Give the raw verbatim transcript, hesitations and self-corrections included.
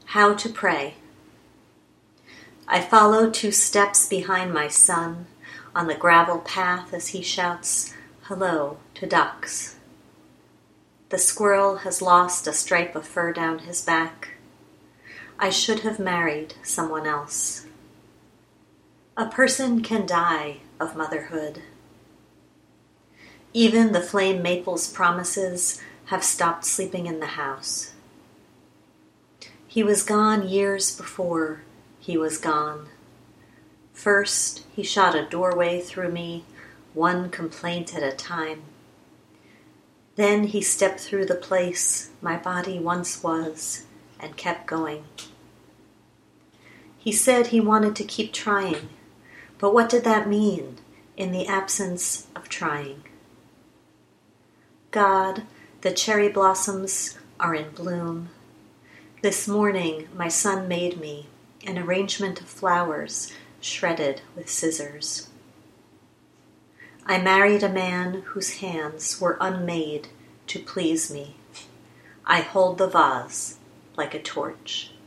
How to pray. I follow two steps behind my son on the gravel path as he shouts hello to ducks. The squirrel has lost a stripe of fur down his back. I should have married someone else. A person can die of motherhood. Even the flame maple's promises have stopped sleeping in the house. He was gone years before he was gone. First, he shot a doorway through me, one complaint at a time. Then he stepped through the place my body once was and kept going. He said he wanted to keep trying, but what did that mean in the absence of trying? God, the cherry blossoms are in bloom. This morning my son made me an arrangement of flowers shredded with scissors. I married a man whose hands were unmade to please me. I hold the vase like a torch.